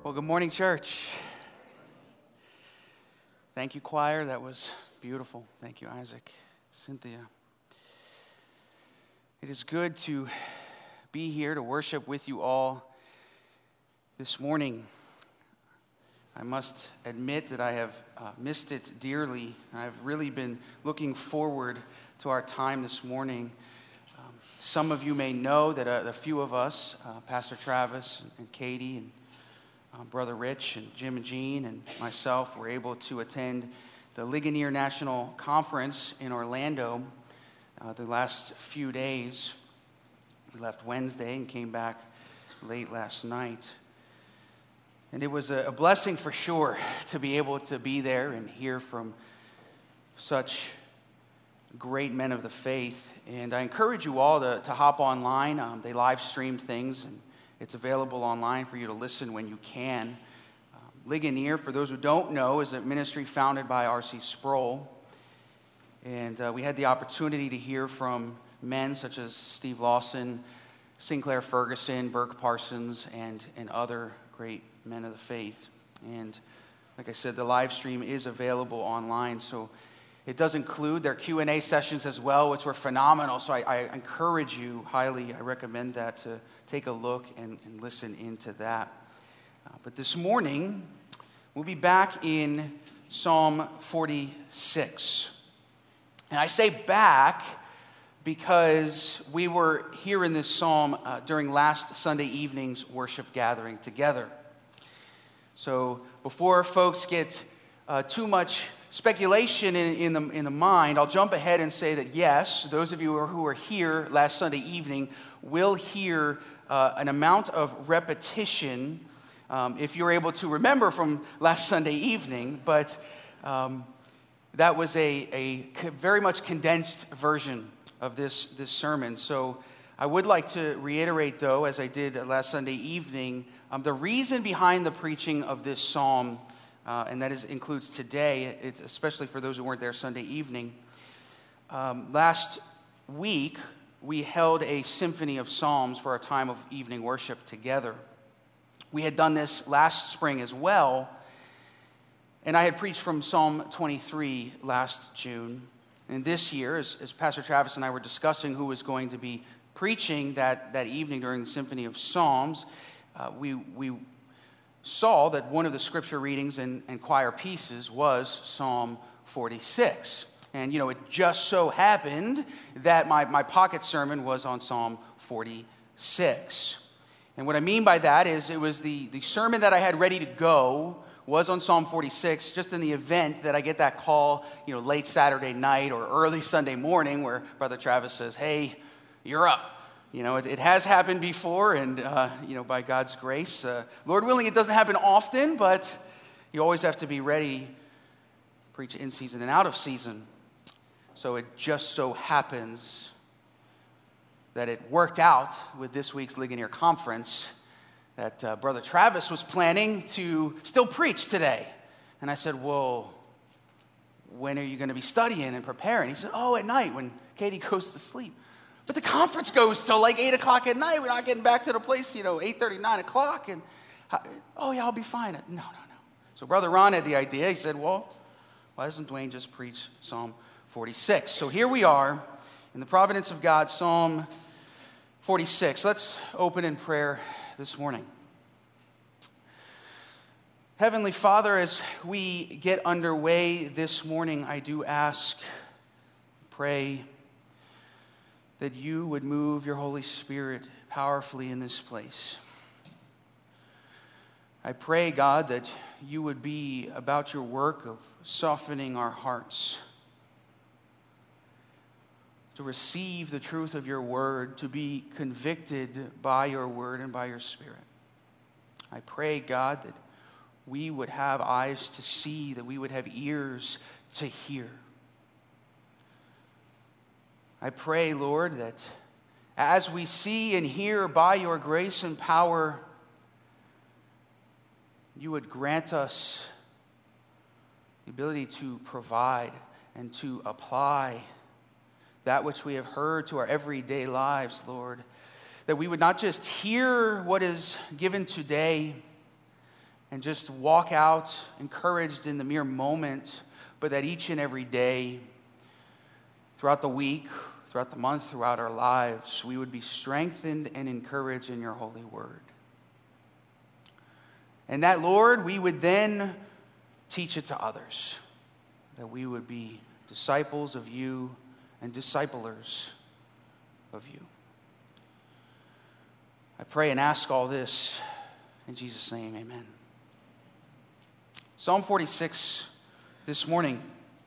Well, good morning, church. Thank you, choir. That was beautiful. Thank you, Isaac, Cynthia. It is good to be here to worship with you all this morning. I must admit that I have missed it dearly. I've really been looking forward to our time this morning. Some of you may know that a few of us, Pastor Travis and Katie and Brother Rich and Jim and Jean and myself, were able to attend the Ligonier National Conference in Orlando the last few days. We left Wednesday and came back late last night. And it was a blessing for sure to be able to be there and hear from such great men of the faith. And I encourage you all to hop online. They live streamed things, and it's available online for you to listen when you can. Ligonier, for those who don't know, is a ministry founded by R.C. Sproul. And we had the opportunity to hear from men such as Steve Lawson, Sinclair Ferguson, Burke Parsons, and other great men of the faith. And like I said, the live stream is available online, so it does include their Q&A sessions as well, which were phenomenal. So I encourage you highly, I recommend that, to take a look and listen into that. But this morning, we'll be back in Psalm 46. And I say back because we were here in this psalm during last Sunday evening's worship gathering together. So before folks get too much speculation in the mind, I'll jump ahead and say that yes, those of you who were here last Sunday evening will hear an amount of repetition if you're able to remember from last Sunday evening, but that was a very much condensed version of this sermon. So I would like to reiterate, though, as I did last Sunday evening, the reason behind the preaching of this psalm, and that includes today, especially for those who weren't there Sunday evening. Last week, we held a symphony of psalms for our time of evening worship together. We had done this last spring as well, and I had preached from Psalm 23 last June. And this year, as Pastor Travis and I were discussing who was going to be preaching that evening during the Symphony of Psalms, we saw that one of the scripture readings and choir pieces was Psalm 46. And, it just so happened that my pocket sermon was on Psalm 46. And what I mean by that is it was the sermon that I had ready to go was on Psalm 46, just in the event that I get that call, late Saturday night or early Sunday morning where Brother Travis says, hey, you're up. It has happened before, and, by God's grace, Lord willing, it doesn't happen often, but you always have to be ready, preach in season and out of season. So it just so happens that it worked out with this week's Ligonier Conference that Brother Travis was planning to still preach today. And I said, well, when are you going to be studying and preparing? He said, at night when Katie goes to sleep. But the conference goes till like 8 o'clock at night. We're not getting back to the place, 8:30, 9 o'clock. And, I'll be fine. No. So Brother Ron had the idea. He said, well, why doesn't Dwayne just preach Psalm 46? So here we are in the providence of God, Psalm 46. Let's open in prayer this morning. Heavenly Father, as we get underway this morning, I do ask, pray, that you would move your Holy Spirit powerfully in this place. I pray, God, that you would be about your work of softening our hearts to receive the truth of your word, to be convicted by your word and by your Spirit. I pray, God, that we would have eyes to see, that we would have ears to hear. I pray, Lord, that as we see and hear by your grace and power, you would grant us the ability to provide and to apply that which we have heard to our everyday lives, Lord. That we would not just hear what is given today, and just walk out encouraged in the mere moment, but that each and every day, throughout the week, throughout the month, throughout our lives, we would be strengthened and encouraged in your holy word. And that, Lord, we would then teach it to others, that we would be disciples of you and disciplers of you. I pray and ask all this in Jesus' name, amen. Psalm 46 this morning.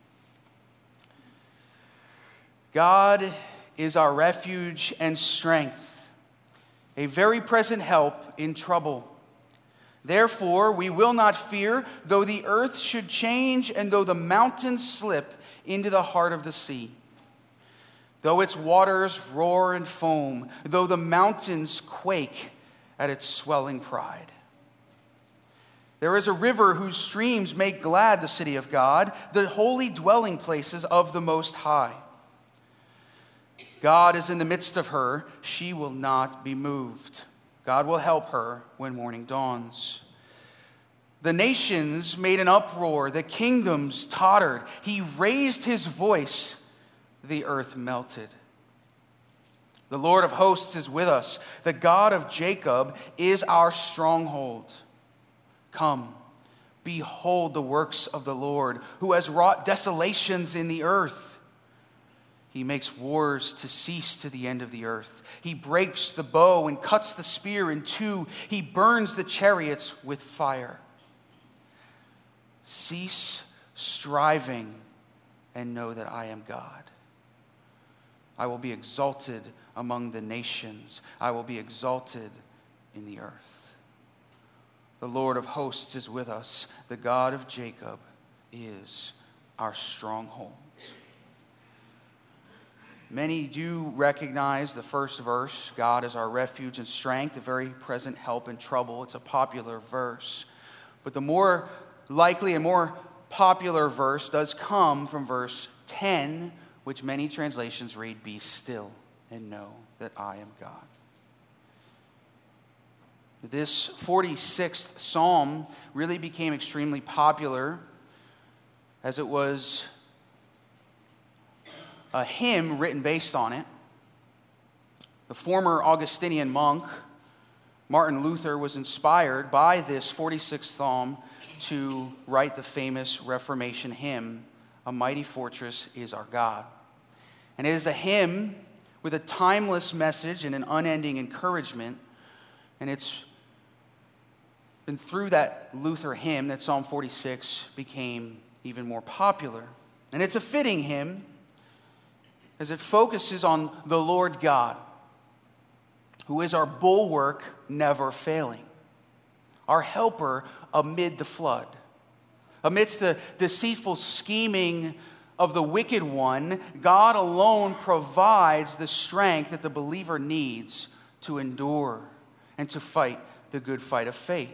God is our refuge and strength, a very present help in trouble. Therefore, we will not fear, though the earth should change and though the mountains slip into the heart of the sea. Though its waters roar and foam, though the mountains quake at its swelling pride. There is a river whose streams make glad the city of God, the holy dwelling places of the Most High. God is in the midst of her, she will not be moved. God will help her when morning dawns. The nations made an uproar, the kingdoms tottered. He raised his voice, the earth melted. The Lord of hosts is with us. The God of Jacob is our stronghold. Come, behold the works of the Lord, who has wrought desolations in the earth. He makes wars to cease to the end of the earth. He breaks the bow and cuts the spear in two. He burns the chariots with fire. Cease striving and know that I am God. I will be exalted among the nations. I will be exalted in the earth. The Lord of hosts is with us. The God of Jacob is our stronghold. Many do recognize the first verse, God is our refuge and strength, a very present help in trouble. It's a popular verse. But the more likely and more popular verse does come from verse 10, which many translations read, be still and know that I am God. This 46th Psalm really became extremely popular as it was a hymn written based on it. The former Augustinian monk, Martin Luther, was inspired by this 46th Psalm to write the famous Reformation hymn, A Mighty Fortress is Our God. And it is a hymn with a timeless message and an unending encouragement. And it's been through that Luther hymn that Psalm 46 became even more popular. And it's a fitting hymn as it focuses on the Lord God, who is our bulwark never failing, our helper amid the flood. Amidst the deceitful scheming of the wicked one, God alone provides the strength that the believer needs to endure and to fight the good fight of faith.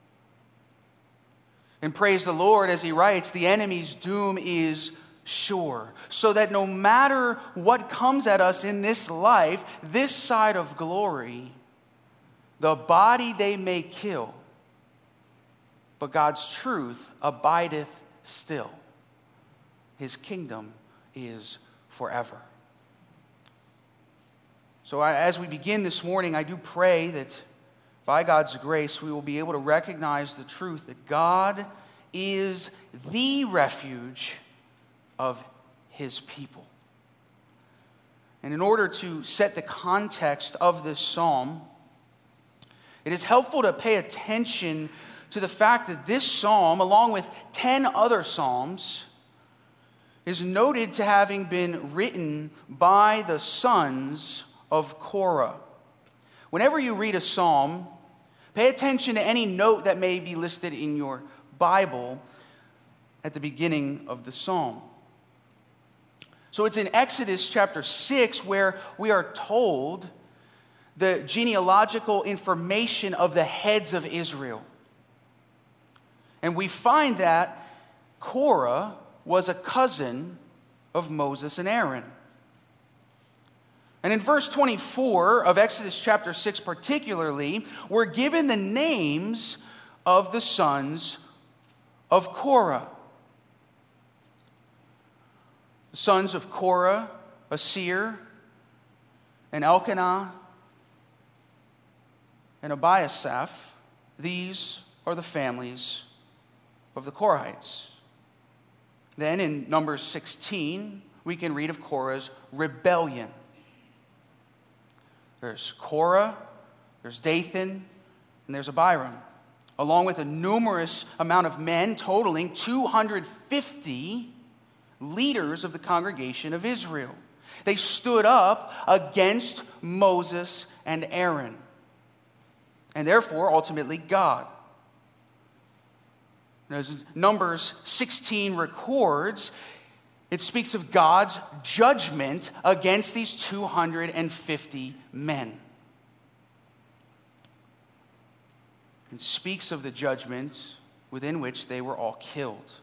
And praise the Lord, as he writes, the enemy's doom is sure, so that no matter what comes at us in this life, this side of glory, the body they may kill, but God's truth abideth still. His kingdom is forever. So as we begin this morning, I do pray that by God's grace, we will be able to recognize the truth that God is the refuge of his people. And in order to set the context of this psalm, it is helpful to pay attention to the fact that this psalm, along with 10 other psalms, is noted to having been written by the sons of Korah. Whenever you read a psalm, pay attention to any note that may be listed in your Bible at the beginning of the psalm. So it's in Exodus chapter 6 where we are told the genealogical information of the heads of Israel. And we find that Korah was a cousin of Moses and Aaron. And in verse 24 of Exodus chapter 6 particularly, we're given the names of the sons of Korah. The sons of Korah, Asir, and Elkanah, and Abiasaph, these are the families of the Korahites. Then in Numbers 16, we can read of Korah's rebellion. There's Korah, there's Dathan, and there's Abiram, along with a numerous amount of men totaling 250 leaders of the congregation of Israel. They stood up against Moses and Aaron, and therefore, ultimately, God. As Numbers 16 records, it speaks of God's judgment against these 250 men. And speaks of the judgment within which they were all killed.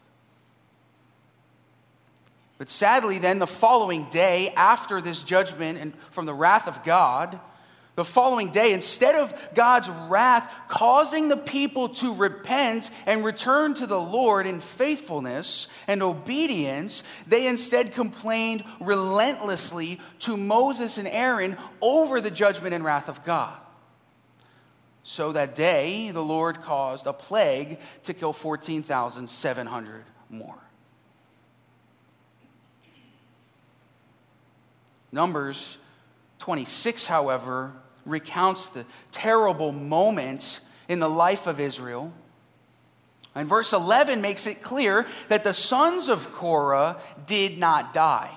But sadly, then, the following day, after this judgment and from the wrath of God, the following day, instead of God's wrath causing the people to repent and return to the Lord in faithfulness and obedience, they instead complained relentlessly to Moses and Aaron over the judgment and wrath of God. So that day, the Lord caused a plague to kill 14,700 more. Numbers 26, however, recounts the terrible moment in the life of Israel. And verse 11 makes it clear that the sons of Korah did not die.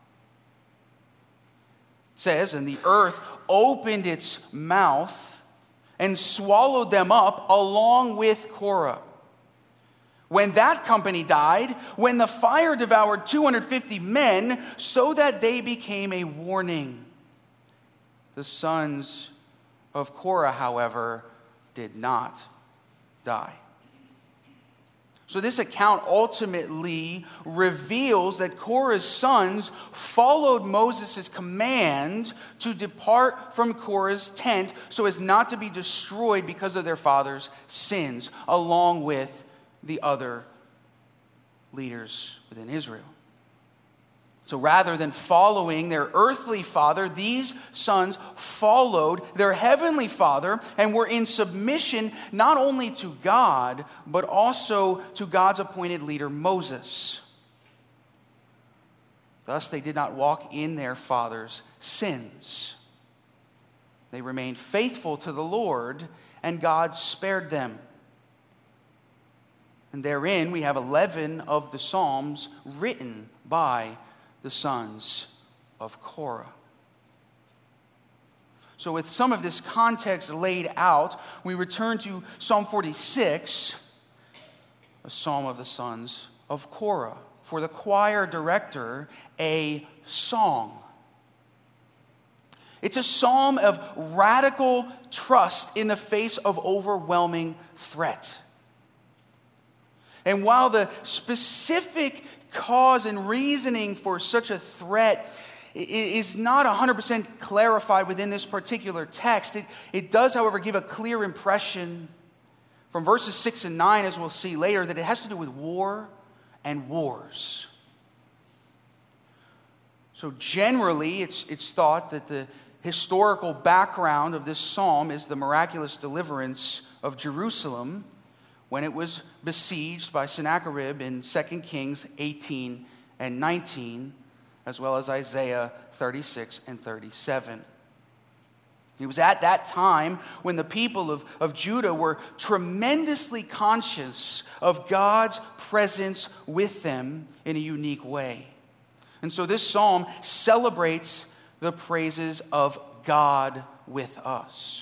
It says, and the earth opened its mouth and swallowed them up along with Korah. When that company died, when the fire devoured 250 men, so that they became a warning. The sons of Korah, however, did not die. So this account ultimately reveals that Korah's sons followed Moses' command to depart from Korah's tent so as not to be destroyed because of their father's sins, along with the other leaders within Israel. So rather than following their earthly father, these sons followed their heavenly father and were in submission not only to God, but also to God's appointed leader, Moses. Thus, they did not walk in their father's sins. They remained faithful to the Lord, and God spared them. And therein we have 11 of the Psalms written by the sons of Korah. So with some of this context laid out, we return to Psalm 46, a psalm of the sons of Korah. For the choir director, a song. It's a psalm of radical trust in the face of overwhelming threat. And while the specific cause and reasoning for such a threat is not 100% clarified within this particular text, it does, however, give a clear impression from verses 6 and 9, as we'll see later, that it has to do with war and wars. So generally, it's thought that the historical background of this psalm is the miraculous deliverance of Jerusalem when it was besieged by Sennacherib in 2 Kings 18 and 19, as well as Isaiah 36 and 37. It was at that time when the people of Judah were tremendously conscious of God's presence with them in a unique way. And so this psalm celebrates the praises of God with us.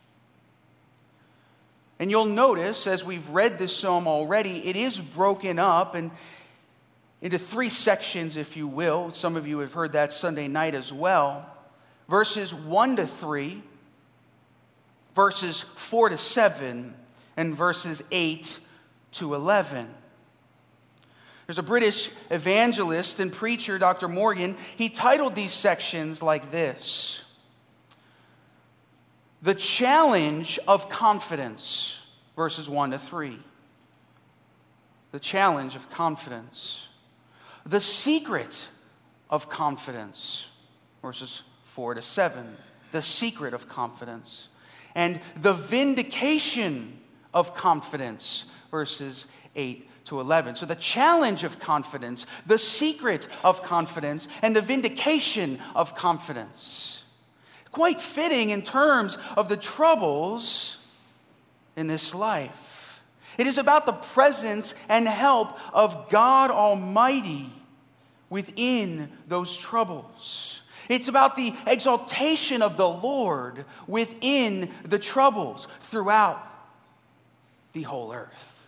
And you'll notice, as we've read this psalm already, it is broken up into three sections, if you will. Some of you have heard that Sunday night as well. Verses 1 to 3, verses 4 to 7, and verses 8 to 11. There's a British evangelist and preacher, Dr. Morgan. He titled these sections like this: The Challenge of Confidence. verses 1 to 3. The challenge of confidence. The secret of confidence, verses 4 to 7. The secret of confidence. And the vindication of confidence, verses 8 to 11. So the challenge of confidence, the secret of confidence, and the vindication of confidence. Quite fitting in terms of the troubles in this life. It is about the presence and help of God Almighty within those troubles. It's about the exaltation of the Lord within the troubles throughout the whole earth.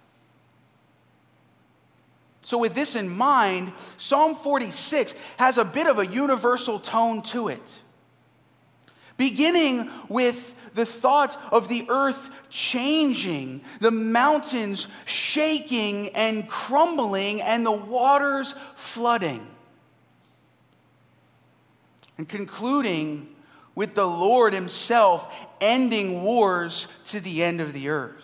So with this in mind, Psalm 46 has a bit of a universal tone to it. Beginning with the thought of the earth changing, the mountains shaking and crumbling, and the waters flooding. And concluding with the Lord himself ending wars to the end of the earth.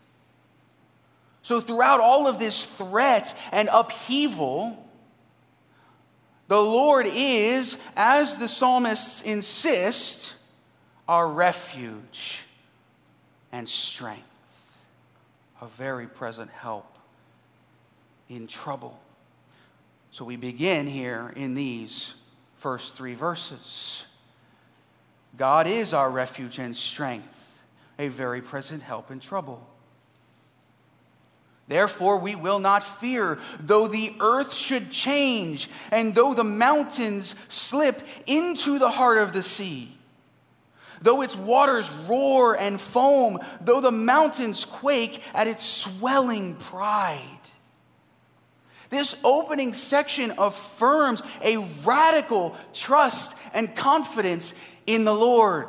So throughout all of this threat and upheaval, the Lord is, as the psalmists insist, our refuge and strength, a very present help in trouble. So we begin here in these first 3 verses. God is our refuge and strength, a very present help in trouble. Therefore we will not fear, though the earth should change, and though the mountains slip into the heart of the sea. Though its waters roar and foam, though the mountains quake at its swelling pride. This opening section affirms a radical trust and confidence in the Lord.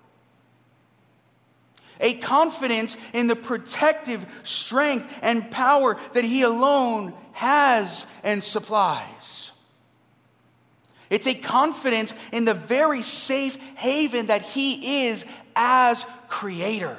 A confidence in the protective strength and power that He alone has and supplies. It's a confidence in the very safe haven that He is as Creator.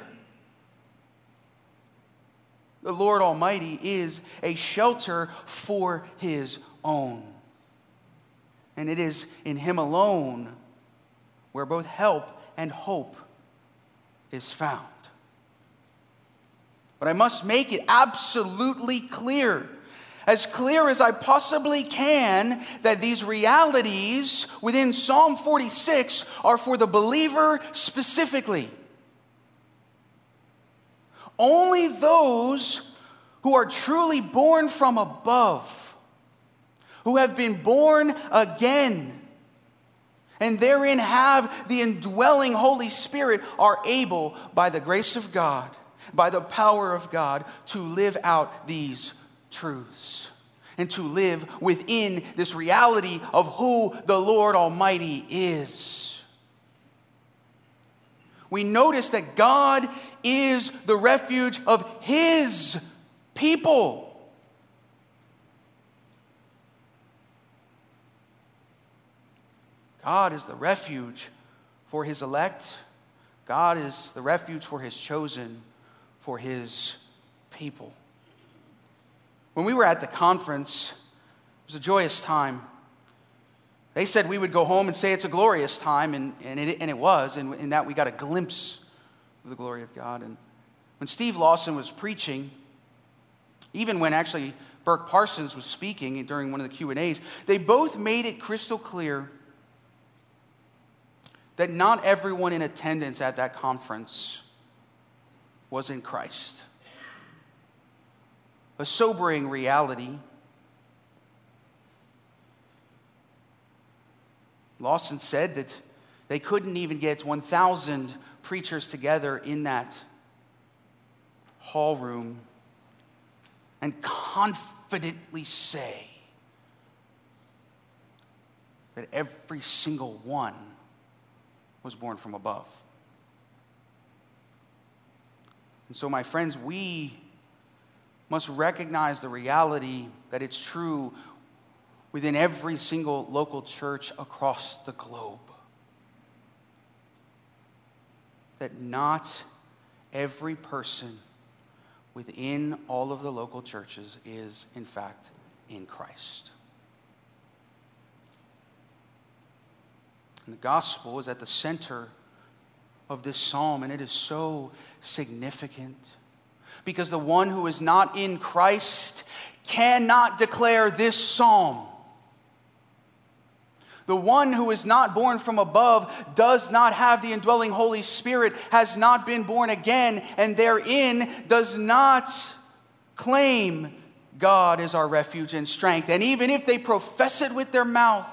The Lord Almighty is a shelter for His own. And it is in Him alone where both help and hope is found. But I must make it absolutely clear as I possibly can, that these realities within Psalm 46 are for the believer specifically. Only those who are truly born from above, who have been born again, and therein have the indwelling Holy Spirit, are able, by the grace of God, by the power of God, to live out these truths and to live within this reality of who the Lord Almighty is. We notice that God is the refuge of His people. God is the refuge for His elect. God is the refuge for His chosen, for His people. When we were at the conference, it was a joyous time. They said we would go home and say it's a glorious time, and it was, and in that we got a glimpse of the glory of God. And when Steve Lawson was preaching, even when actually Burke Parsons was speaking during one of the Q&As, they both made it crystal clear that not everyone in attendance at that conference was in Christ. A sobering reality. Lawson said that they couldn't even get 1,000 preachers together in that hall room and confidently say that every single one was born from above. And so, my friends, we must recognize the reality that it's true within every single local church across the globe. That not every person within all of the local churches is, in fact, in Christ. And the gospel is at the center of this psalm, and it is so significant because the one who is not in Christ cannot declare this psalm. The one who is not born from above does not have the indwelling Holy Spirit, has not been born again, and therein does not claim God is our refuge and strength. And even if they profess it with their mouth,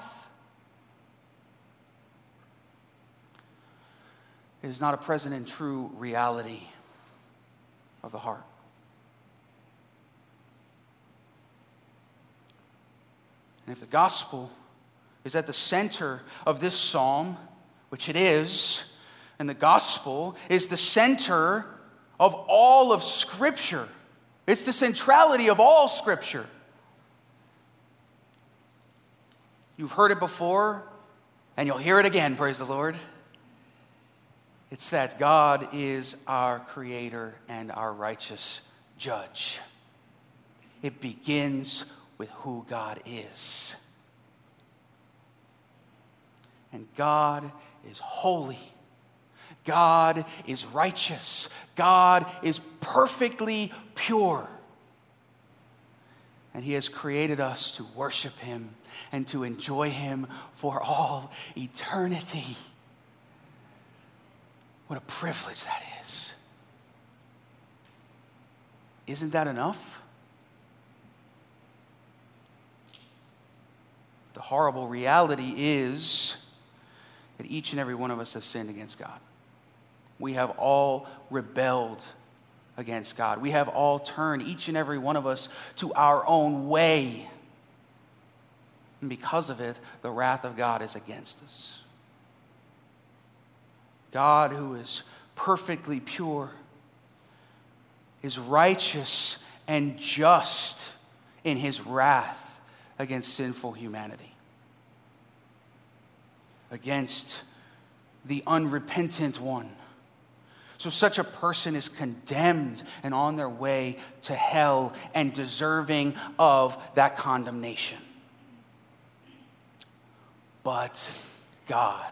it is not a present and true reality of the heart. And if the gospel is at the center of this psalm, which it is, and the gospel is the center of all of Scripture. It's the centrality of all Scripture. You've heard it before, and you'll hear it again, praise the Lord. It's that God is our creator and our righteous judge. It begins with who God is. And God is holy. God is righteous. God is perfectly pure. And He has created us to worship Him and to enjoy Him for all eternity. What a privilege that is. Isn't that enough? The horrible reality is that each and every one of us has sinned against God. We have all rebelled against God. We have all turned, each and every one of us, to our own way. And because of it, the wrath of God is against us. God, who is perfectly pure, is righteous and just in His wrath against sinful humanity, against the unrepentant one. So such a person is condemned and on their way to hell and deserving of that condemnation. But God,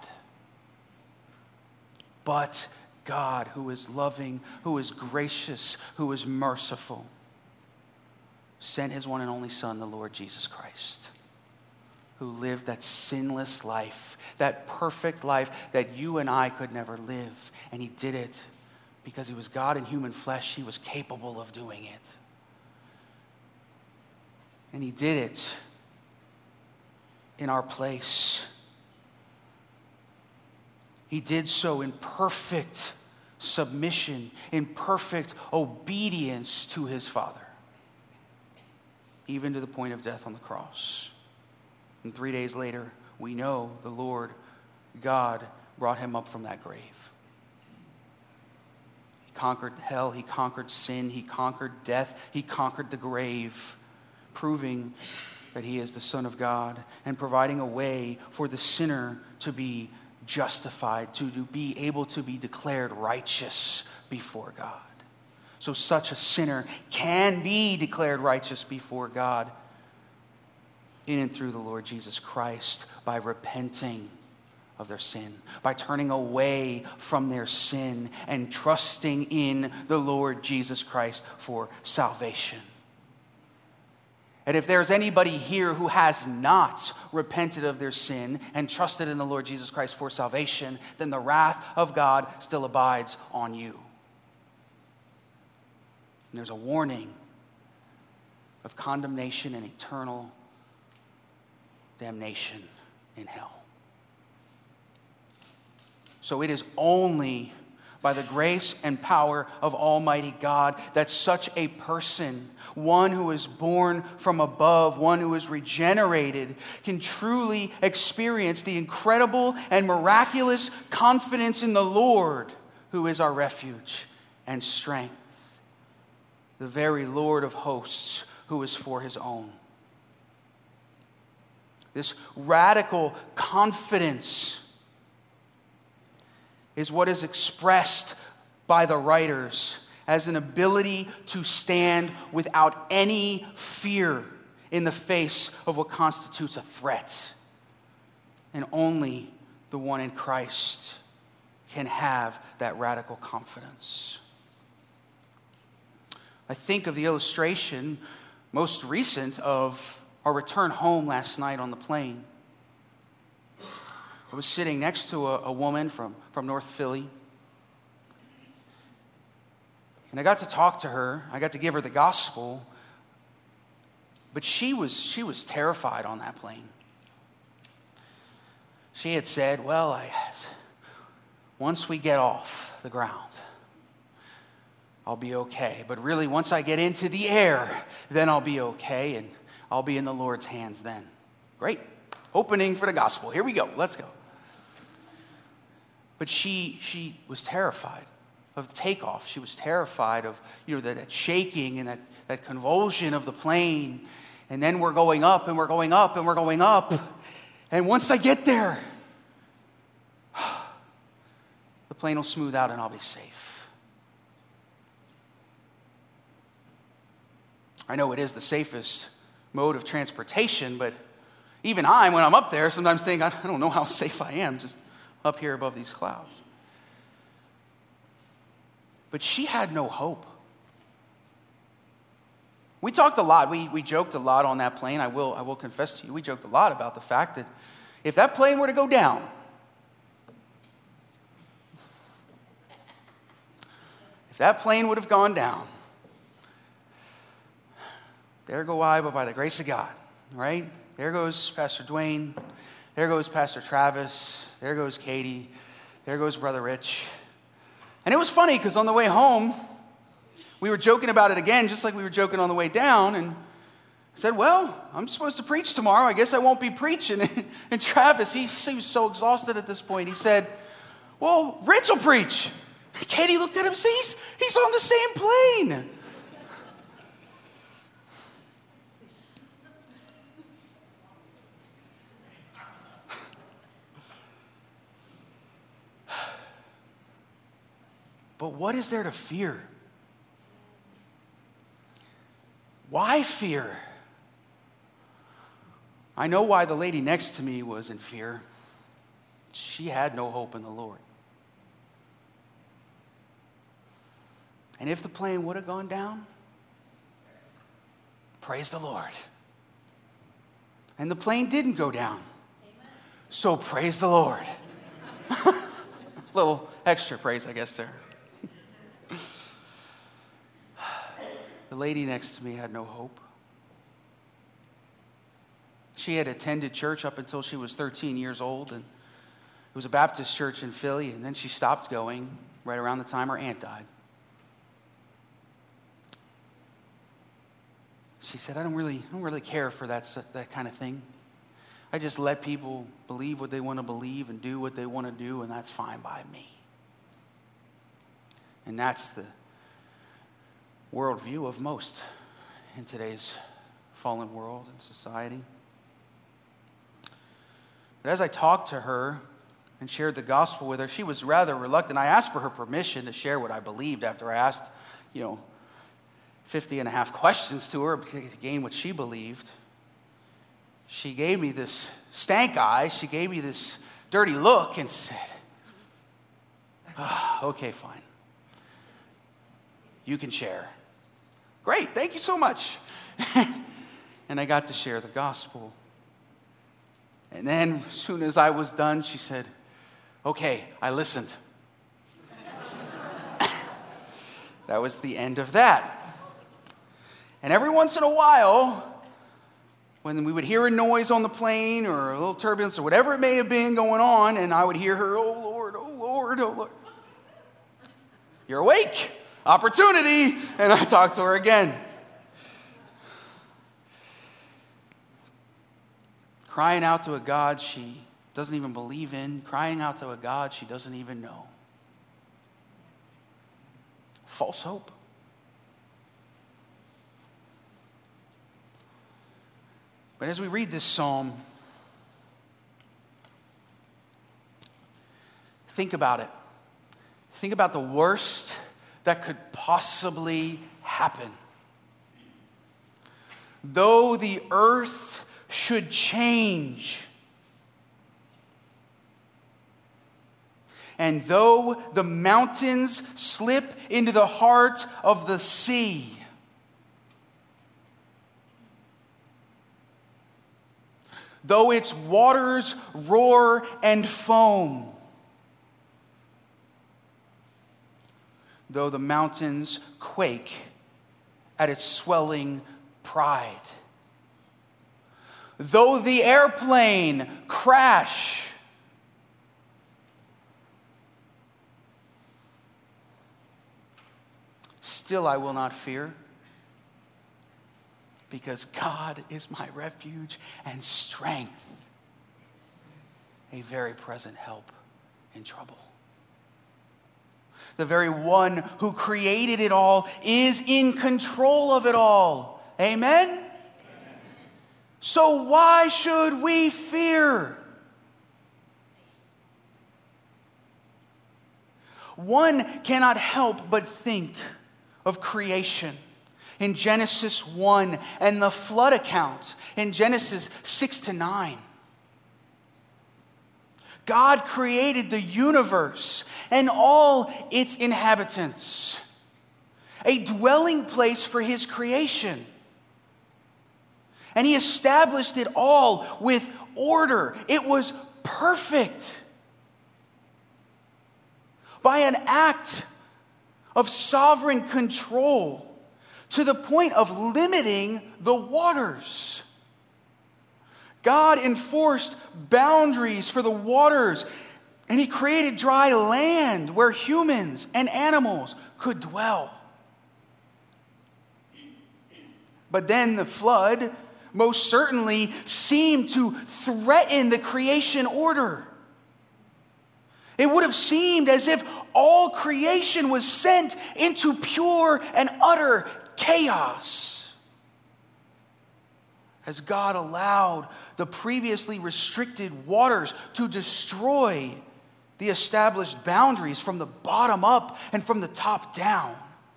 who is loving, who is gracious, who is merciful, sent His one and only Son, the Lord Jesus Christ, who lived that sinless life, that perfect life that you and I could never live. And He did it because He was God in human flesh. He was capable of doing it. And He did it in our place. He did so in perfect submission, in perfect obedience to His Father, even to the point of death on the cross. And 3 days later, we know the Lord God brought Him up from that grave. He conquered hell, He conquered sin, He conquered death, He conquered the grave, proving that He is the Son of God and providing a way for the sinner to be justified, to be able to be declared righteous before God. So such a sinner can be declared righteous before God in and through the Lord Jesus Christ by repenting of their sin, by turning away from their sin and trusting in the Lord Jesus Christ for salvation. And if there's anybody here who has not repented of their sin and trusted in the Lord Jesus Christ for salvation, then the wrath of God still abides on you. And there's a warning of condemnation and eternal damnation in hell. So it is only by the grace and power of Almighty God that such a person, one who is born from above, one who is regenerated, can truly experience the incredible and miraculous confidence in the Lord, who is our refuge and strength, the very Lord of hosts, who is for His own. This radical confidence is what is expressed by the writers as an ability to stand without any fear in the face of what constitutes a threat. And only the one in Christ can have that radical confidence. I think of the illustration, most recent, of our return home last night on the plane. I was sitting next to a woman from North Philly. And I got to talk to her. I got to give her the gospel. But she was terrified on that plane. She had said, well, once we get off the ground, I'll be okay. But really, once I get into the air, then I'll be okay, and I'll be in the Lord's hands then. Great. Opening for the gospel. Here we go. Let's go. But she was terrified of the takeoff. She was terrified of that shaking and that convulsion of the plane. And then we're going up and we're going up and we're going up. And once I get there, the plane will smooth out and I'll be safe. I know it is the safest mode of transportation, but even when I'm up there, sometimes think, I don't know how safe I am just up here above these clouds. But she had no hope. We talked a lot. We joked a lot on that plane. I will confess to you, we joked a lot about the fact that if that plane were to go down, if that plane would have gone down, there go I, but by the grace of God, right? There goes Pastor Dwayne. There goes Pastor Travis. There goes Katie. There goes Brother Rich. And it was funny because on the way home, we were joking about it again, just like we were joking on the way down. And I said, well, I'm supposed to preach tomorrow. I guess I won't be preaching. And Travis, he was so exhausted at this point. He said, well, Rich will preach. Katie looked at him and said, he's on the same plane. But what is there to fear? Why fear? I know why the lady next to me was in fear. She had no hope in the Lord. And if the plane would have gone down, praise the Lord. And the plane didn't go down. So praise the Lord. Little extra praise, I guess, there. The lady next to me had no hope. She had attended church up until she was 13 years old, and it was a Baptist church in Philly, and then she stopped going right around the time her aunt died. She said, I don't really care for that kind of thing. I just let people believe what they want to believe and do what they want to do, and that's fine by me. And that's the worldview of most in today's fallen world and society. But as I talked to her and shared the gospel with her, she was rather reluctant. I asked for her permission to share what I believed after I asked, 50 and a half questions to her to gain what she believed. She gave me this stank eye. She gave me this dirty look and said, okay, fine. You can share. Great, thank you so much. And I got to share the gospel. And then as soon as I was done, she said, okay, I listened. That was the end of that. And every once in a while, when we would hear a noise on the plane or a little turbulence or whatever it may have been going on, and I would hear her, oh Lord, oh Lord, oh Lord. You're awake. Opportunity. And I talked to her again. Crying out to a God she doesn't even believe in. Crying out to a God she doesn't even know. False hope. But as we read this psalm, think about it. Think about the worst that could possibly happen. Though the earth should change, and though the mountains slip into the heart of the sea, though its waters roar and foam, though the mountains quake at its swelling pride, though the airplane crash, still I will not fear, because God is my refuge and strength, a very present help in trouble. The very one who created it all is in control of it all. Amen? So why should we fear? One cannot help but think of creation in Genesis 1 and the flood account in Genesis 6-9. God created the universe and all its inhabitants, a dwelling place for his creation. And he established it all with order. It was perfect. By an act of sovereign control to the point of limiting the waters. God enforced boundaries for the waters, and he created dry land where humans and animals could dwell. But then the flood most certainly seemed to threaten the creation order. It would have seemed as if all creation was sent into pure and utter chaos, as God allowed the previously restricted waters to destroy the established boundaries from the bottom up and from the top down.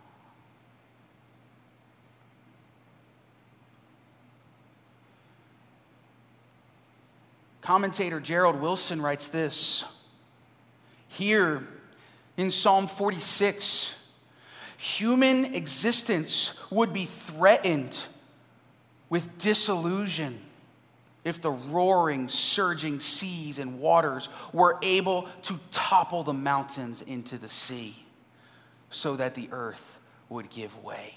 Commentator Gerald Wilson writes this: here in Psalm 46, human existence would be threatened with disillusion if the roaring, surging seas and waters were able to topple the mountains into the sea so that the earth would give way.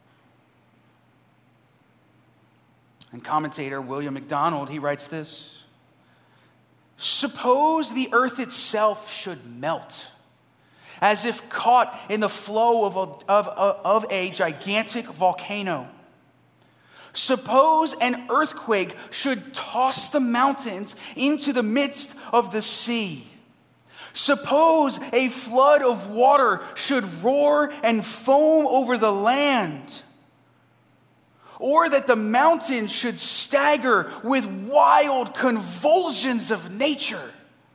And commentator William MacDonald, he writes this: suppose the earth itself should melt, as if caught in the flow of a gigantic volcano. Suppose an earthquake should toss the mountains into the midst of the sea. Suppose a flood of water should roar and foam over the land. Or that the mountains should stagger with wild convulsions of nature.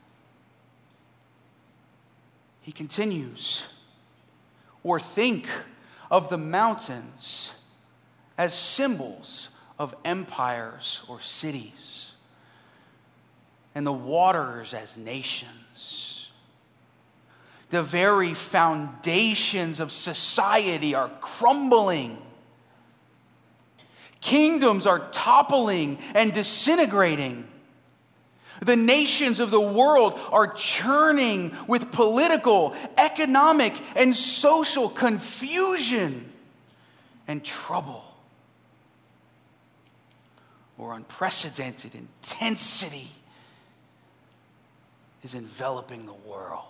He continues, or think of the mountains as symbols of empires or cities, and the waters as nations. The very foundations of society are crumbling. Kingdoms are toppling and disintegrating. The nations of the world are churning with political, economic, and social confusion and trouble. Or unprecedented intensity is enveloping the world.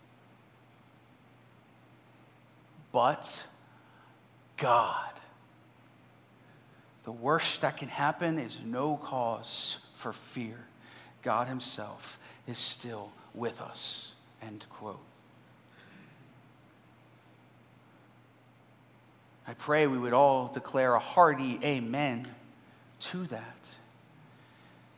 But God, the worst that can happen is no cause for fear. God himself is still with us. End quote. I pray we would all declare a hearty amen to that.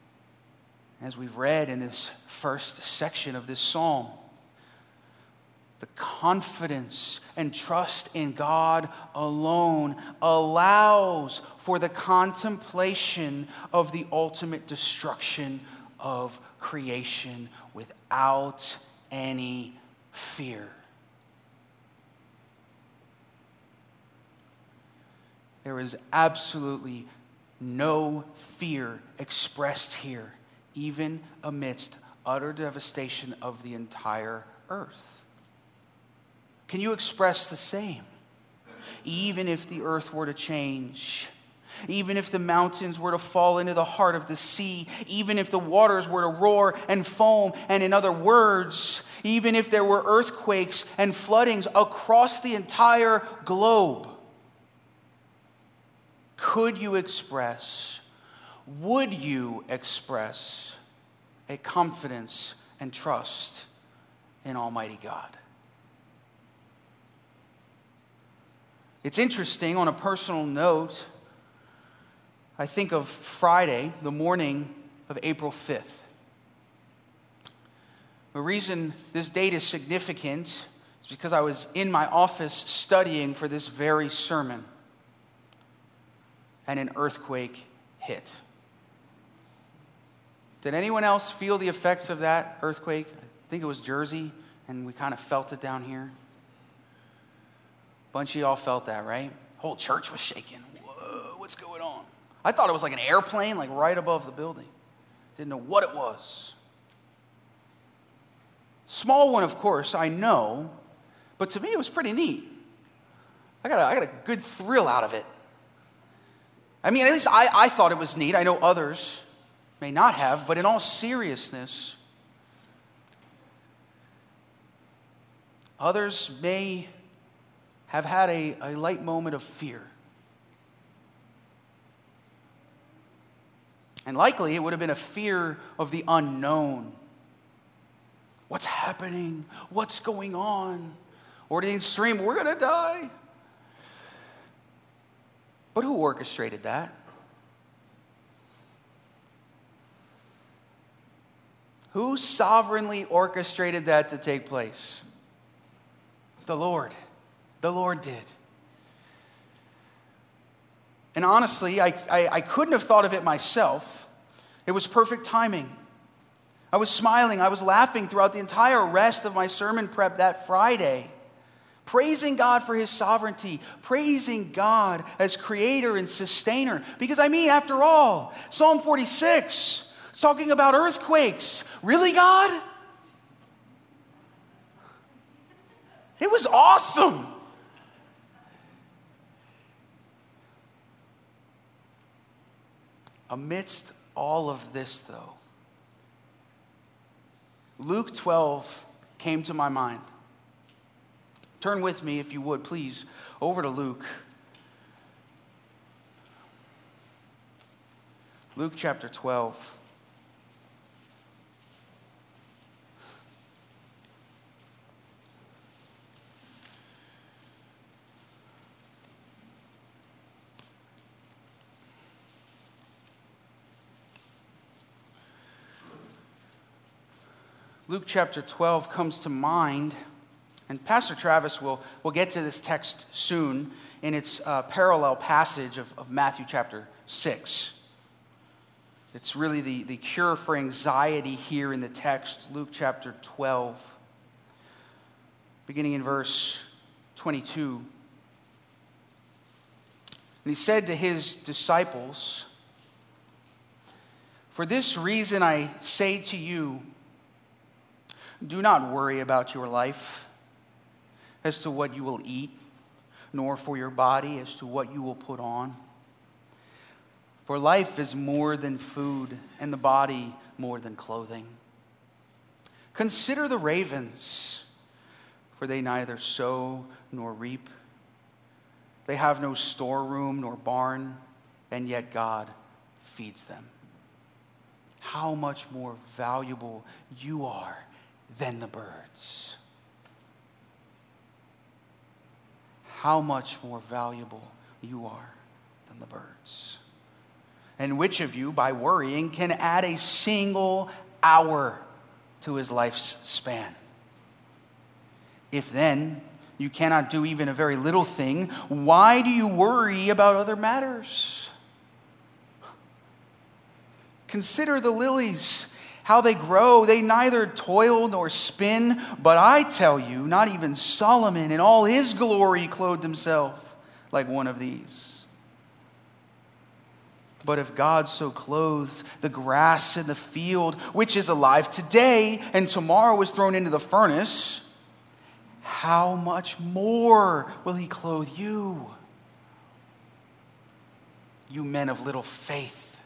As we've read in this first section of this psalm, The confidence and trust in God alone allows for the contemplation of the ultimate destruction of creation without any fear. There is absolutely no fear expressed here, even amidst utter devastation of the entire earth. Can you express the same? Even if the earth were to change, even if the mountains were to fall into the heart of the sea, even if the waters were to roar and foam, and in other words, even if there were earthquakes and floodings across the entire globe, would you express a confidence and trust in Almighty God? It's interesting, on a personal note, I think of Friday, the morning of April 5th. The reason this date is significant is because I was in my office studying for this very sermon, and an earthquake hit. Did anyone else feel the effects of that earthquake? I think it was Jersey, and we kind of felt it down here. Bunch of y'all felt that, right? Whole church was shaking. Whoa, what's going on? I thought it was like an airplane, like right above the building. Didn't know what it was. Small one, of course, I know, but to me it was pretty neat. I got a good thrill out of it. I mean, at least I thought it was neat. I know others may not have, but in all seriousness, others may have had a light moment of fear. And likely it would have been a fear of the unknown. What's happening? What's going on? Or the extreme, we're going to die. But who orchestrated that? Who sovereignly orchestrated that to take place? The Lord. The Lord did. And honestly, I couldn't have thought of it myself. It was perfect timing. I was smiling, I was laughing throughout the entire rest of my sermon prep that Friday, praising God for His sovereignty, praising God as creator and sustainer. Because I mean, after all, Psalm 46 is talking about earthquakes. Really, God? It was awesome. Amidst all of this, though, Luke 12 came to my mind. Turn with me, if you would, please, over to Luke. Luke chapter 12. Luke chapter 12 comes to mind, and Pastor Travis will get to this text soon in its parallel passage of Matthew chapter 6. It's really the cure for anxiety here in the text, Luke chapter 12, beginning in verse 22. And he said to his disciples, "For this reason I say to you, do not worry about your life as to what you will eat, nor for your body as to what you will put on. For life is more than food, and the body more than clothing. Consider the ravens, for they neither sow nor reap. They have no storeroom nor barn, and yet God feeds them. How much more valuable you are than the birds." How much more valuable you are than the birds. And which of you, by worrying, can add a single hour to his life's span? If then you cannot do even a very little thing, why do you worry about other matters? Consider the lilies, how they grow. They neither toil nor spin, but I tell you, not even Solomon in all his glory clothed himself like one of these. But if God so clothes the grass in the field, which is alive today and tomorrow is thrown into the furnace, how much more will he clothe you, you men of little faith?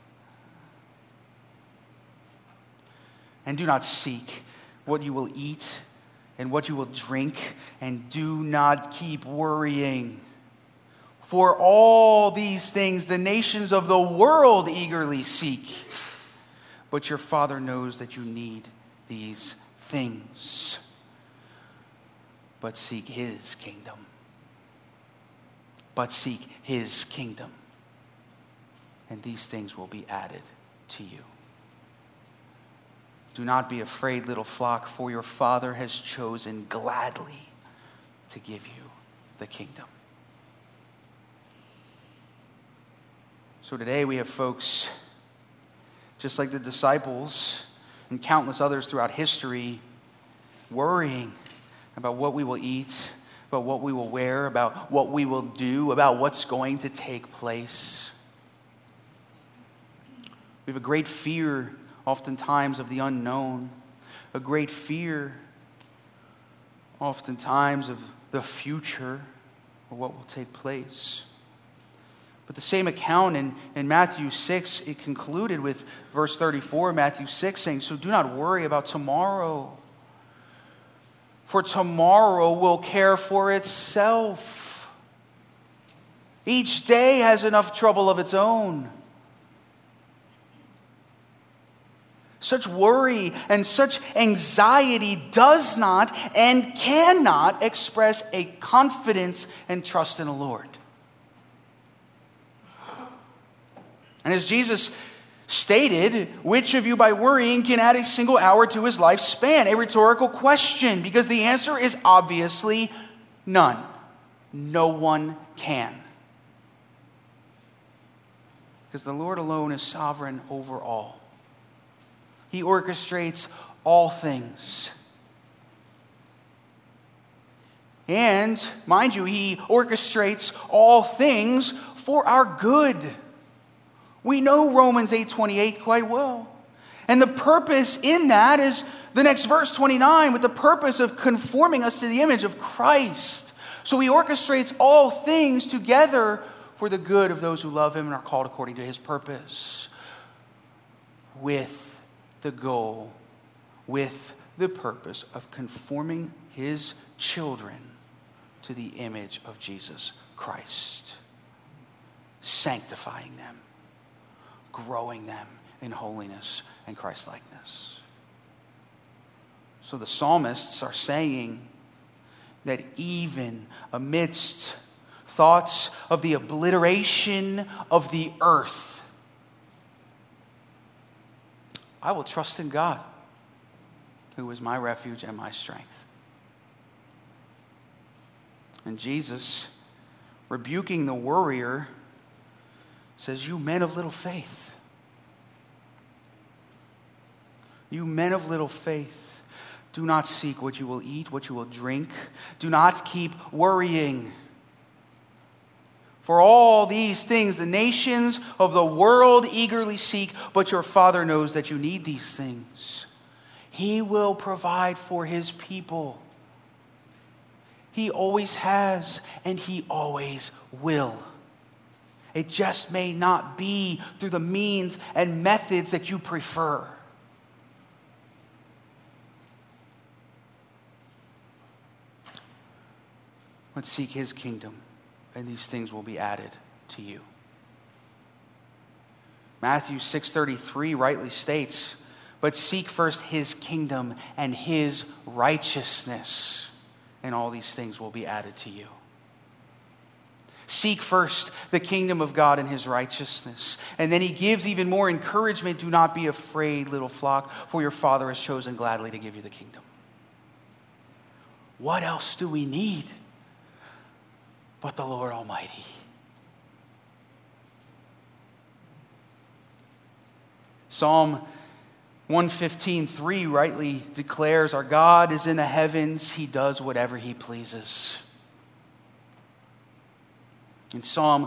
And do not seek what you will eat and what you will drink, and do not keep worrying. For all these things the nations of the world eagerly seek. But your Father knows that you need these things. But seek his kingdom. But seek his kingdom. And these things will be added to you. Do not be afraid, little flock, for your Father has chosen gladly to give you the kingdom. So today we have folks, just like the disciples and countless others throughout history, worrying about what we will eat, about what we will wear, about what we will do, about what's going to take place. We have a great fear, oftentimes, of the unknown, a great fear, oftentimes, of the future or what will take place. But the same account in Matthew 6, it concluded with verse 34 of Matthew 6 saying, so do not worry about tomorrow, for tomorrow will care for itself. Each day has enough trouble of its own. Such worry and such anxiety does not and cannot express a confidence and trust in the Lord. And as Jesus stated, which of you by worrying can add a single hour to his lifespan? A rhetorical question, because the answer is obviously none. No one can. Because the Lord alone is sovereign over all. He orchestrates all things. And, mind you, he orchestrates all things for our good. We know Romans 8:28 quite well. And the purpose in that is the next verse, 29, with the purpose of conforming us to the image of Christ. So he orchestrates all things together for the good of those who love him and are called according to his purpose. With the goal, with the purpose of conforming his children to the image of Jesus Christ. Sanctifying them. Growing them in holiness and Christ-likeness. So the psalmists are saying that even amidst thoughts of the obliteration of the earth, I will trust in God, who is my refuge and my strength. And Jesus, rebuking the worrier, says, you men of little faith. You men of little faith. Do not seek what you will eat, what you will drink. Do not keep worrying. For all these things the nations of the world eagerly seek, but your Father knows that you need these things. He will provide for his people. He always has, and he always will. It just may not be through the means and methods that you prefer. Let's seek his kingdom, and these things will be added to you. Matthew 6:33 rightly states, but seek first his kingdom and his righteousness, and all these things will be added to you. Seek first the kingdom of God and his righteousness. And then he gives even more encouragement. Do not be afraid, little flock, for your Father has chosen gladly to give you the kingdom. What else do we need but the Lord Almighty? Psalm 115:3 rightly declares, our God is in the heavens. He does whatever he pleases. In Psalm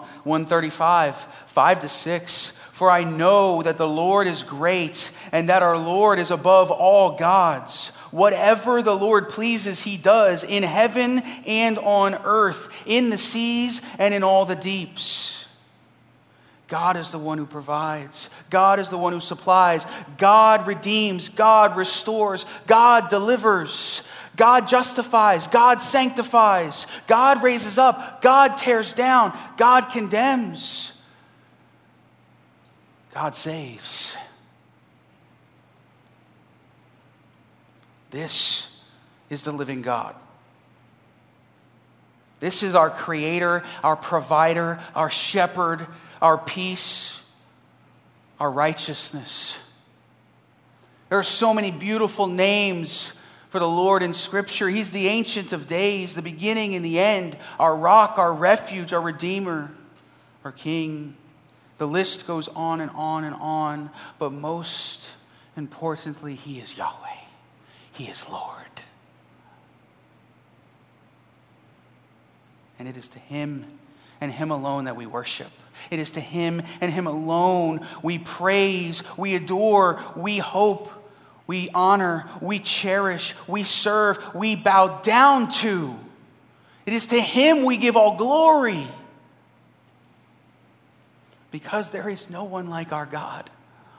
135:5-6, for I know that the Lord is great and that our Lord is above all gods. Whatever the Lord pleases, he does in heaven and on earth, in the seas and in all the deeps. God is the one who provides. God is the one who supplies. God redeems. God restores. God delivers. God justifies. God sanctifies. God raises up. God tears down. God condemns. God saves. This is the living God. This is our creator, our provider, our shepherd, our peace, our righteousness. There are so many beautiful names for the Lord in Scripture. He's the Ancient of Days, the beginning and the end, our rock, our refuge, our Redeemer, our King. The list goes on and on and on, but most importantly, he is Yahweh. He is Lord. And it is to him and him alone that we worship. It is to him and him alone we praise, we adore, we hope, we honor, we cherish, we serve, we bow down to. It is to him we give all glory. Because there is no one like our God.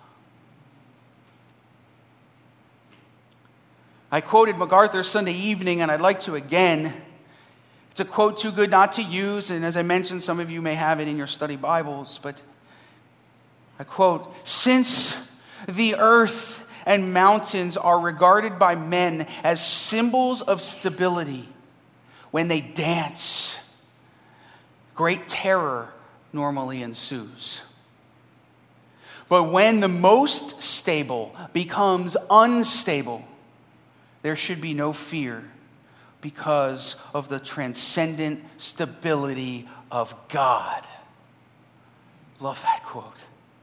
I quoted MacArthur Sunday evening, and I'd like to again. It's a quote too good not to use, and as I mentioned, some of you may have it in your study Bibles, but I quote, "Since the earth and mountains are regarded by men as symbols of stability, when they dance, great terror normally ensues. But when the most stable becomes unstable, there should be no fear, because of the transcendent stability of God." Love that quote.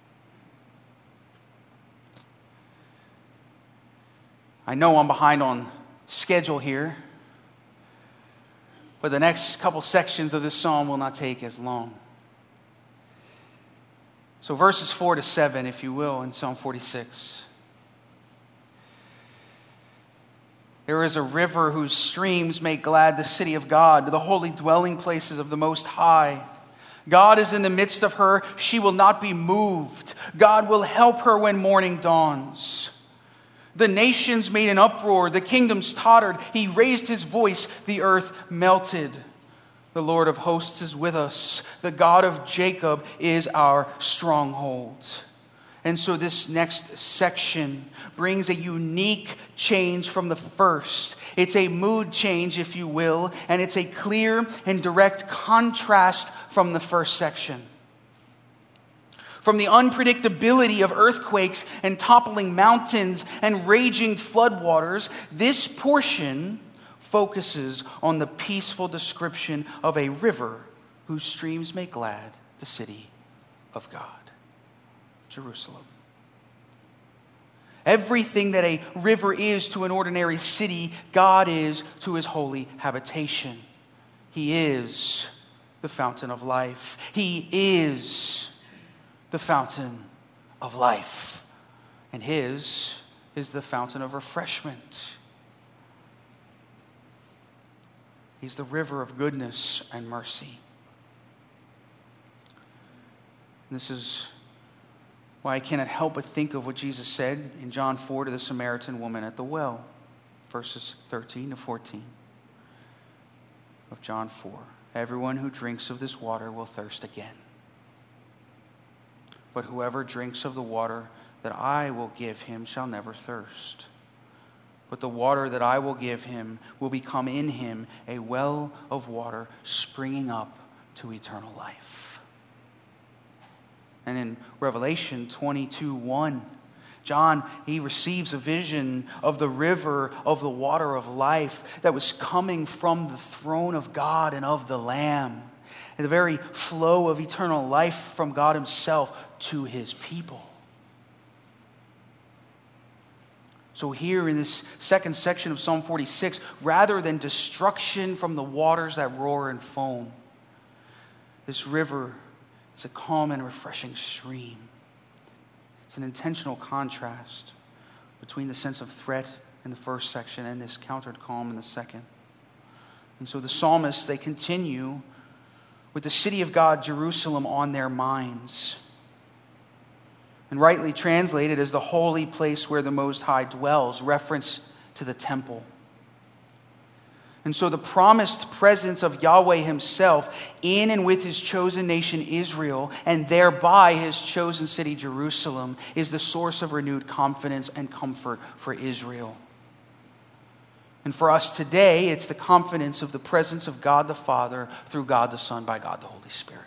I know I'm behind on schedule here, but the next couple sections of this psalm will not take as long. So verses 4-7, if you will, in Psalm 46. There is a river whose streams make glad the city of God, the holy dwelling places of the Most High. God is in the midst of her. She will not be moved. God will help her when morning dawns. The nations made an uproar. The kingdoms tottered. He raised his voice. The earth melted. The Lord of hosts is with us. The God of Jacob is our stronghold. And so this next section brings a unique change from the first. It's a mood change, if you will, and it's a clear and direct contrast from the first section. From the unpredictability of earthquakes and toppling mountains and raging floodwaters, this portion focuses on the peaceful description of a river whose streams make glad the city of God. Jerusalem. Everything that a river is to an ordinary city, God is to his holy habitation. He is the fountain of life. He is the fountain of life. And his is the fountain of refreshment. He's the river of goodness and mercy. And this is why I cannot help but think of what Jesus said in John 4 to the Samaritan woman at the well, verses 13-14 of John 4. Everyone who drinks of this water will thirst again. But whoever drinks of the water that I will give him shall never thirst. But the water that I will give him will become in him a well of water springing up to eternal life. And in Revelation 22:1, John, he receives a vision of the river of the water of life that was coming from the throne of God and of the Lamb, and the very flow of eternal life from God himself to his people. So here in this second section of Psalm 46, rather than destruction from the waters that roar and foam, this river is a calm and refreshing stream. It's an intentional contrast between the sense of threat in the first section and this countered calm in the second. And so the psalmists, they continue with the city of God, Jerusalem, on their minds. And rightly translated as the holy place where the Most High dwells, reference to the temple. And so the promised presence of Yahweh himself in and with his chosen nation Israel, and thereby his chosen city Jerusalem, is the source of renewed confidence and comfort for Israel. And for us today, it's the confidence of the presence of God the Father through God the Son by God the Holy Spirit.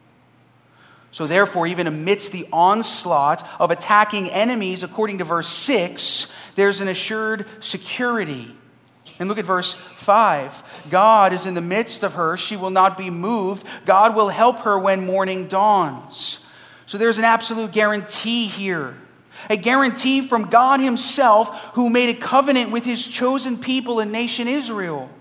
So therefore, even amidst the onslaught of attacking enemies, according to verse 6, there's an assured security. And look at verse 5. God is in the midst of her. She will not be moved. God will help her when morning dawns. So there's an absolute guarantee here. A guarantee from God himself, who made a covenant with his chosen people and nation Israel.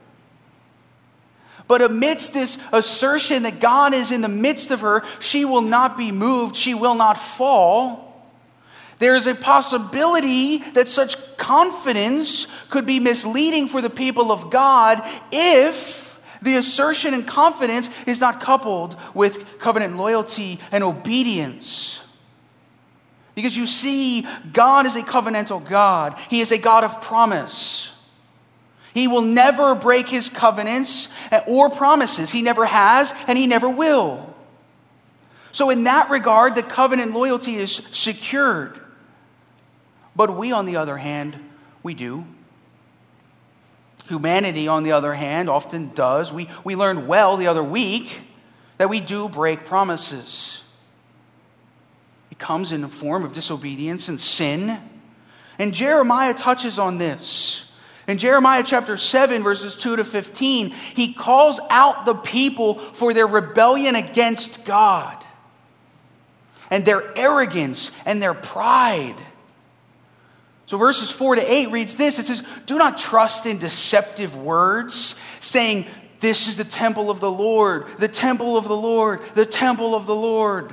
But amidst this assertion that God is in the midst of her, she will not be moved, she will not fall. There is a possibility that such confidence could be misleading for the people of God if the assertion and confidence is not coupled with covenant loyalty and obedience. Because you see, God is a covenantal God. He is a God of promise. He will never break his covenants or promises. He never has and he never will. So in that regard, the covenant loyalty is secured. But we, on the other hand, we do. Humanity, on the other hand, often does. We learned well the other week that we do break promises. It comes in the form of disobedience and sin. And Jeremiah touches on this. In Jeremiah chapter 7, verses 2 to 15, he calls out the people for their rebellion against God and their arrogance and their pride. So verses 4 to 8 reads this. It says, "Do not trust in deceptive words, saying, 'This is the temple of the Lord, the temple of the Lord, the temple of the Lord.'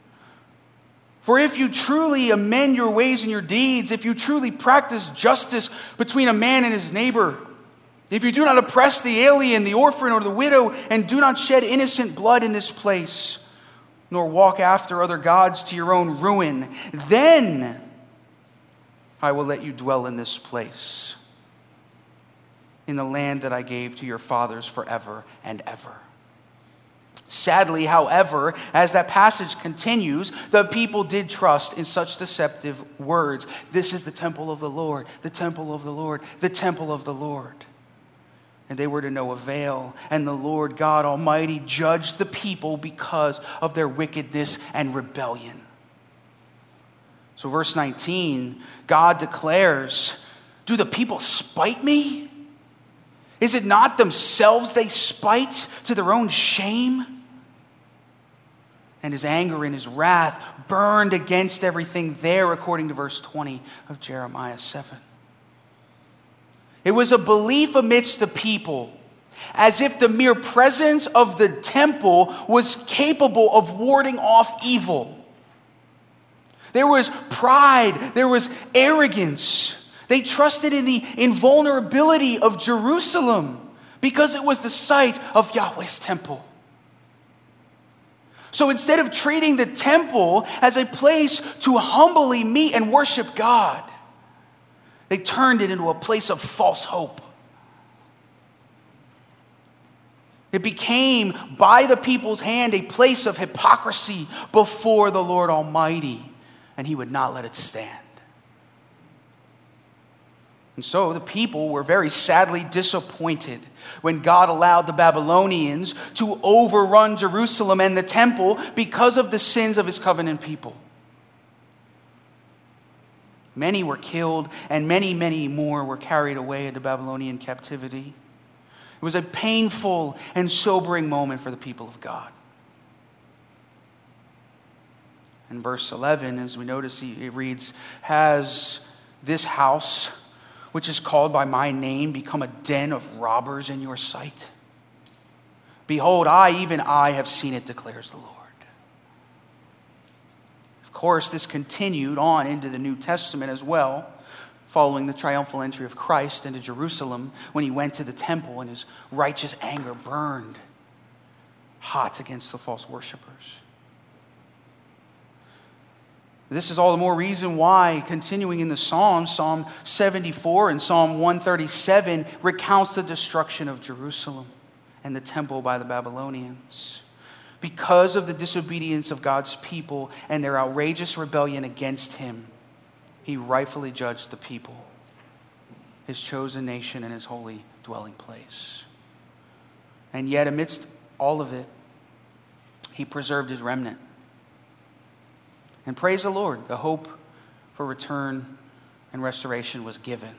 For if you truly amend your ways and your deeds, if you truly practice justice between a man and his neighbor, if you do not oppress the alien, the orphan, or the widow, and do not shed innocent blood in this place, nor walk after other gods to your own ruin, then I will let you dwell in this place, in the land that I gave to your fathers forever and ever." Sadly, however, as that passage continues, the people did trust in such deceptive words. This is the temple of the Lord, the temple of the Lord, the temple of the Lord. And they were to no avail. And the Lord God Almighty judged the people because of their wickedness and rebellion. So verse 19, God declares, "Do the people spite me? Is it not themselves they spite to their own shame?" And his anger and his wrath burned against everything there, according to verse 20 of Jeremiah 7. It was a belief amidst the people, as if the mere presence of the temple was capable of warding off evil. There was pride, there was arrogance. They trusted in the invulnerability of Jerusalem because it was the site of Yahweh's temple. So instead of treating the temple as a place to humbly meet and worship God, they turned it into a place of false hope. It became, by the people's hand, a place of hypocrisy before the Lord Almighty, and he would not let it stand. And so the people were very sadly disappointed when God allowed the Babylonians to overrun Jerusalem and the temple because of the sins of his covenant people. Many were killed, and many, many more were carried away into Babylonian captivity. It was a painful and sobering moment for the people of God. In verse 11, as we notice, it reads, "Has this house, which is called by my name, become a den of robbers in your sight? Behold, even I have seen it, declares the Lord." Of course, this continued on into the New Testament as well, following the triumphal entry of Christ into Jerusalem when he went to the temple and his righteous anger burned hot against the false worshipers. This is all the more reason why, continuing in the Psalms, Psalm 74 and Psalm 137 recounts the destruction of Jerusalem and the temple by the Babylonians. Because of the disobedience of God's people and their outrageous rebellion against him, he rightfully judged the people, his chosen nation, and his holy dwelling place. And yet, amidst all of it, he preserved his remnant. And praise the Lord, the hope for return and restoration was given.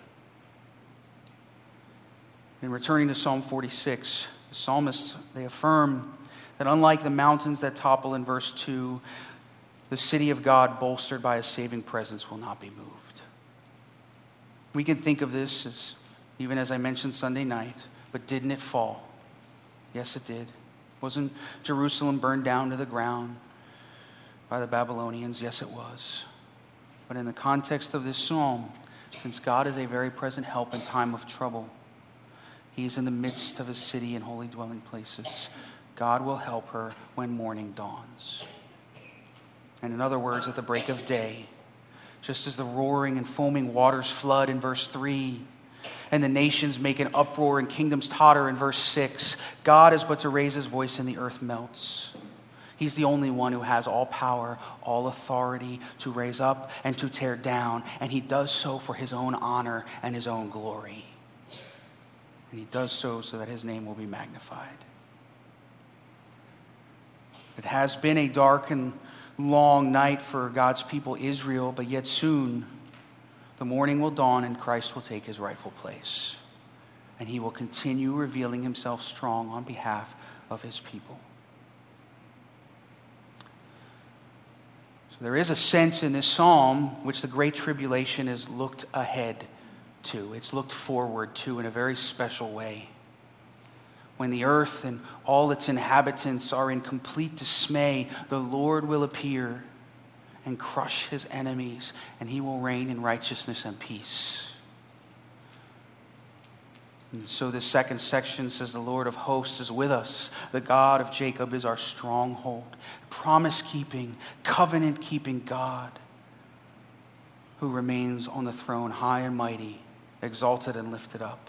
In returning to Psalm 46, the psalmists, they affirm that unlike the mountains that topple in verse 2, the city of God, bolstered by his saving presence, will not be moved. We can think of this as, even as I mentioned Sunday night, but didn't it fall? Yes, it did. Wasn't Jerusalem burned down to the ground by the Babylonians? Yes, it was. But in the context of this psalm, since God is a very present help in time of trouble, he is in the midst of his city and holy dwelling places. God will help her when morning dawns. And in other words, at the break of day, just as the roaring and foaming waters flood in verse 3, and the nations make an uproar and kingdoms totter in verse 6, God is but to raise his voice and the earth melts. He's the only one who has all power, all authority to raise up and to tear down, and he does so for his own honor and his own glory. And he does so that his name will be magnified. It has been a dark and long night for God's people Israel, but yet soon the morning will dawn and Christ will take his rightful place. And he will continue revealing himself strong on behalf of his people. So there is a sense in this psalm which the Great Tribulation is looked ahead to. It's looked forward to in a very special way. When the earth and all its inhabitants are in complete dismay, the Lord will appear and crush his enemies, and he will reign in righteousness and peace. And so this second section says, the Lord of hosts is with us. The God of Jacob is our stronghold. Promise-keeping, covenant-keeping God who remains on the throne, high and mighty, exalted and lifted up.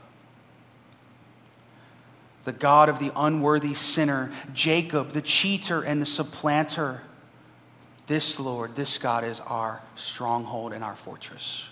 The God of the unworthy sinner, Jacob, the cheater and the supplanter. This Lord, this God is our stronghold and our fortress.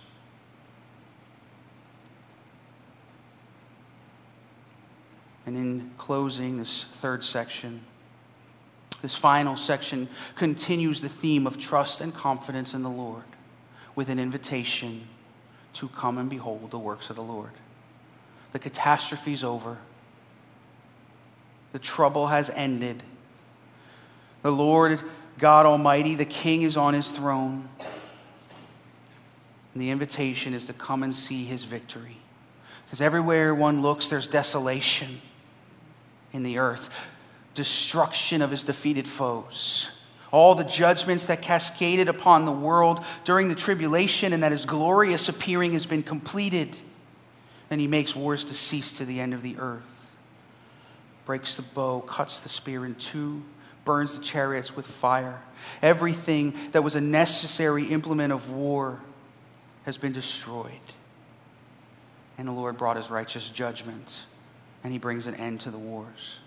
And in closing this third section, this final section continues the theme of trust and confidence in the Lord with an invitation to come and behold the works of the Lord. The catastrophe's over. The trouble has ended. The Lord God Almighty, the King, is on his throne. And the invitation is to come and see his victory. Because everywhere one looks, there's desolation in the earth, destruction of his defeated foes. All the judgments that cascaded upon the world during the tribulation and that his glorious appearing has been completed. And he makes wars to cease to the end of the earth. Breaks the bow, cuts the spear in two, burns the chariots with fire. Everything that was a necessary implement of war has been destroyed. And the Lord brought his righteous judgment, and he brings an end to the wars.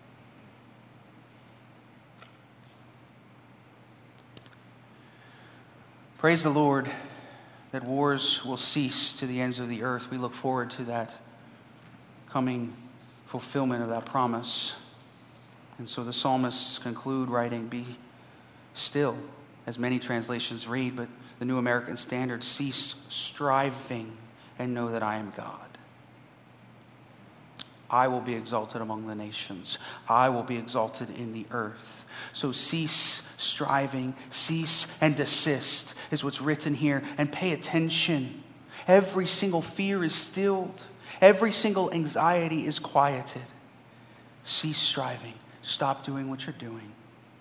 Praise the Lord that wars will cease to the ends of the earth. We look forward to that coming fulfillment of that promise. And so the psalmists conclude writing, "Be still as many translations read, but the New American Standard, cease striving and know that I am God. I will be exalted among the nations. I will be exalted in the earth. So cease striving, cease and desist is what's written here, and pay attention. Every single fear is stilled. Every single anxiety is quieted. Cease striving. Stop doing what you're doing.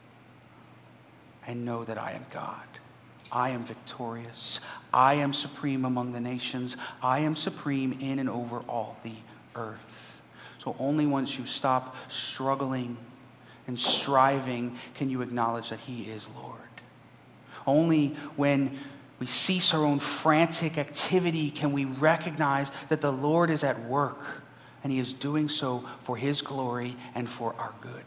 And know that I am God. I am victorious. I am supreme among the nations. I am supreme in and over all the earth. So only once you stop struggling and striving can you acknowledge that He is Lord. Only when we cease our own frantic activity can we recognize that the Lord is at work, and He is doing so for His glory and for our good.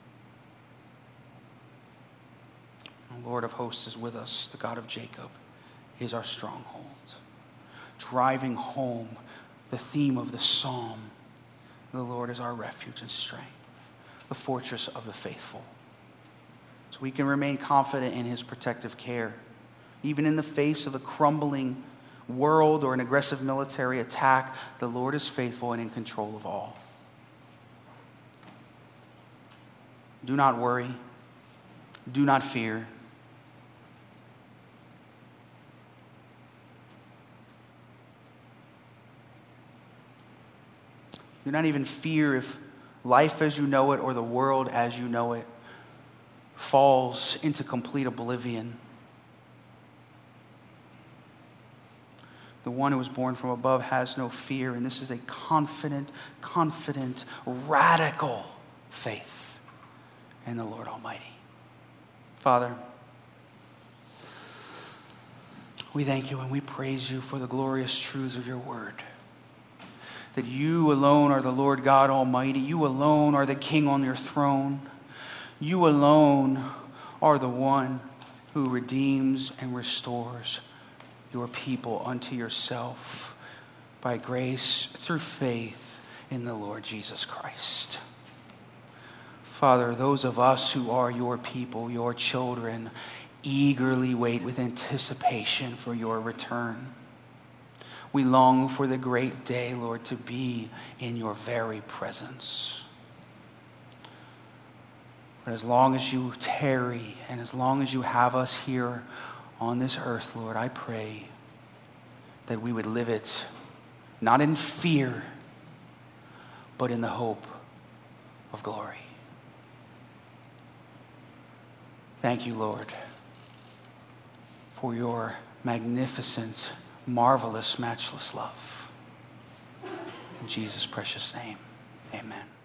The Lord of hosts is with us. The God of Jacob is our stronghold. Driving home the theme of the psalm, the Lord is our refuge and strength, the fortress of the faithful. So we can remain confident in His protective care, even in the face of a crumbling world or an aggressive military attack. The Lord is faithful and in control of all. Do not worry. Do not fear. Do not even fear if life as you know it or the world as you know it falls into complete oblivion. The one who was born from above has no fear, and this is a confident, radical faith in the Lord Almighty. Father, we thank you and we praise you for the glorious truths of your word. That you alone are the Lord God Almighty. You alone are the King on your throne. You alone are the one who redeems and restores your people unto yourself by grace through faith in the Lord Jesus Christ. Father, those of us who are your people, your children, eagerly wait with anticipation for your return. We long for the great day, Lord, to be in your very presence. But as long as you tarry and as long as you have us here on this earth, Lord, I pray that we would live it not in fear, but in the hope of glory. Thank you, Lord, for your magnificent, marvelous, matchless love. In Jesus' precious name, amen.